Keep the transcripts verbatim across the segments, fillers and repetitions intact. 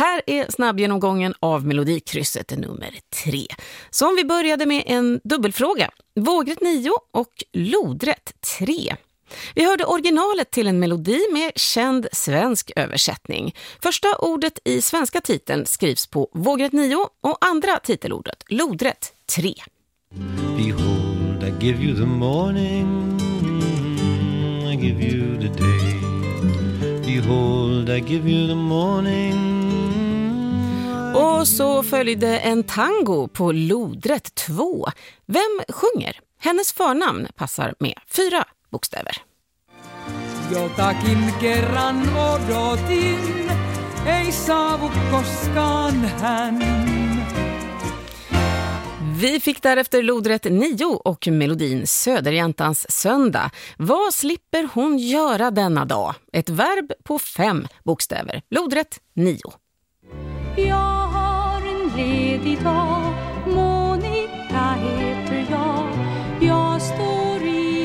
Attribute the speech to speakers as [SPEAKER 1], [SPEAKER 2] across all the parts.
[SPEAKER 1] Här är snabbgenomgången av melodikrysset nummer tre. Som vi började med en dubbelfråga. Vågrätt nio och lodrätt tre. Vi hörde originalet till en melodi med känd svensk översättning. Första ordet i svenska titeln skrivs på vågrätt nio och andra titelordet lodrätt tre.
[SPEAKER 2] Behold, I give you the morning, I give you the day. Behold, I give you the morning.
[SPEAKER 1] Och så följde en tango på lodrätt två. Vem sjunger? Hennes förnamn passar med fyra bokstäver.
[SPEAKER 3] Jotakin kerran odotin, ei saavu koskaan hän.
[SPEAKER 1] Vi fick därefter lodrätt nio och melodin Söderjäntans söndag. Vad slipper hon göra denna dag? Ett verb på fem bokstäver. Lodrätt nio.
[SPEAKER 4] Jag har en ledig dag, Monica heter jag. Jag står i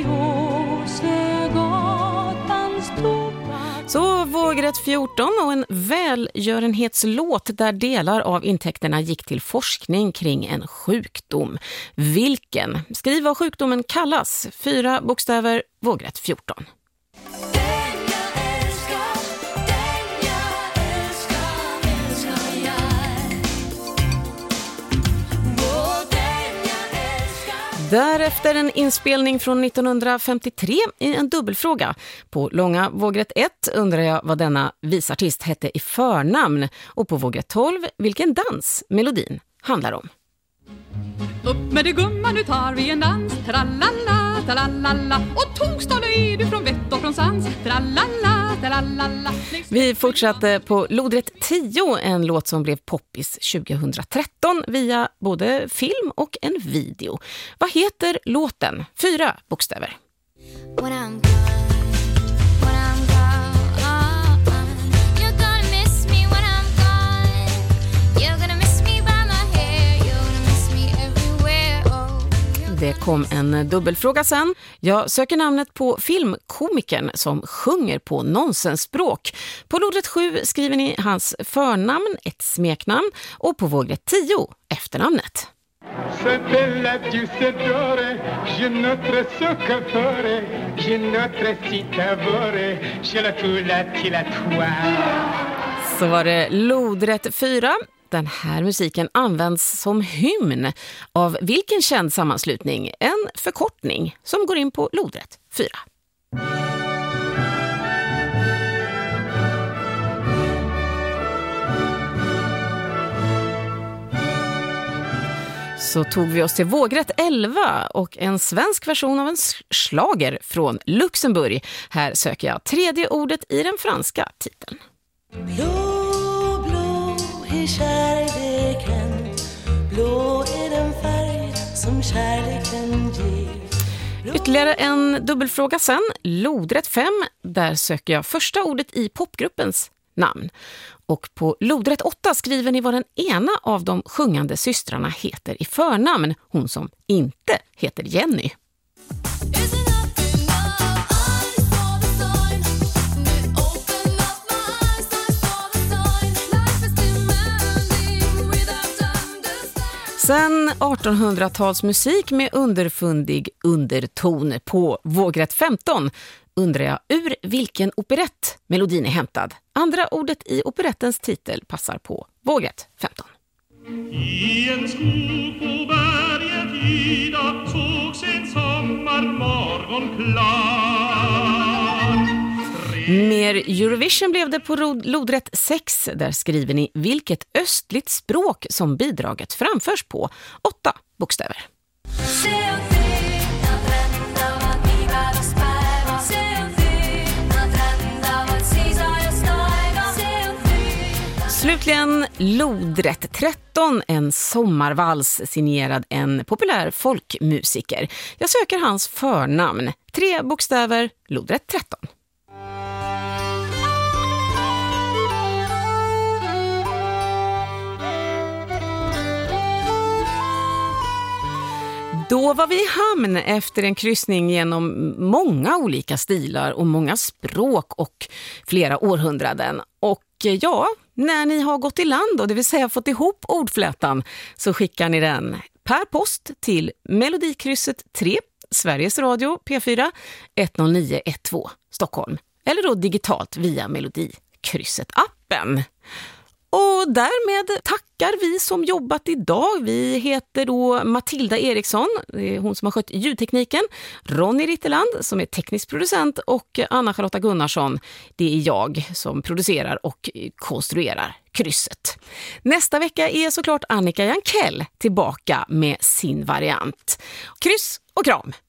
[SPEAKER 4] Åsögatans tobak.
[SPEAKER 1] Så vågrätt fjorton och en välgörenhetslåt där delar av intäkterna gick till forskning kring en sjukdom. Vilken? Skriv vad sjukdomen kallas. Fyra bokstäver, vågrätt fjorton. Därefter en inspelning från nittonhundrafemtiotre i en dubbelfråga. På långa vågrätt ett undrar jag vad denna visartist hette i förnamn. Och på vågrätt tolv vilken dans melodin handlar om.
[SPEAKER 5] Upp med det gumman, nu tar vi en dans. Tralala, tralala. Och torsdag är du från vett och från sans. Tralala, tralala.
[SPEAKER 1] Vi fortsatte på lodrätt tio, en låt som blev poppis tjugohundratretton via både film och en video. Vad heter låten? Fyra bokstäver.
[SPEAKER 6] When I'm gone, when I'm gone, you're gonna miss me when I'm gone. You're gonna miss me by my hair, you're gonna miss me everywhere. Oh,
[SPEAKER 1] Det kom en dubbelfråga sen. Jag söker namnet på filmkomikern som sjunger på nonsensspråk. På lodrätt sju skriver ni hans förnamn, ett smeknamn, och på vågrätt tio efternamnet. Så var det lodrätt fyra. Den här musiken används som hymn av vilken känd sammanslutning? En förkortning som går in på lodrätt fyra. Så tog vi oss till vågrätt elva och en svensk version av en slager från Luxemburg. Här söker jag tredje ordet i den franska titeln.
[SPEAKER 7] Blå, blå är kärleken, blå är den färg som kärleken ger.
[SPEAKER 1] Ytterligare en dubbelfråga sen, lodrätt fem. Där söker jag första ordet i popgruppens namn. Och på lodrätt åtta skriver ni vad den ena av de sjungande systrarna heter i förnamn. Hon som inte heter Jenny. Sen artonhundratalsmusik med underfundig underton. På vågrätt femton undrar jag ur vilken operett melodin är hämtad. Andra ordet i operettens titel passar på vågrätt femton.
[SPEAKER 8] I en skog på berget Ida sågs en sommarmorgon klar.
[SPEAKER 1] Mer Eurovision blev det på lodrätt sex. Där skriver ni vilket östligt språk som bidraget framförs på. Åtta bokstäver. Slutligen lodrätt tretton, en sommarvals signerad en populär folkmusiker. Jag söker hans förnamn. Tre bokstäver, lodrätt tretton. Då var vi i hamn efter en kryssning genom många olika stilar och många språk och flera århundraden. Och ja, När ni har gått i land, och det vill säga fått ihop ordflätan, så skickar ni den per post till Melodikrysset tre, Sveriges Radio P fyra, ett noll nio ett två Stockholm. Eller då digitalt via Melodikrysset-appen. Och därmed tackar vi som jobbat idag. Vi heter då Matilda Eriksson, det är hon som har skött ljudtekniken, Ronny Ritterland som är teknisk producent och Anna-Charlotta Gunnarsson, det är jag som producerar och konstruerar krysset. Nästa vecka är såklart Annika Jankell tillbaka med sin variant. Kryss och kram!